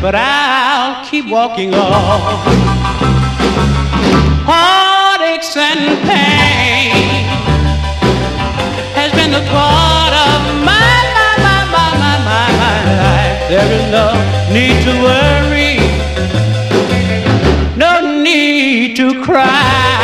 but I'll keep walking on. Heartaches and pain has been a part of my life. There is no need to worry, no need to cry.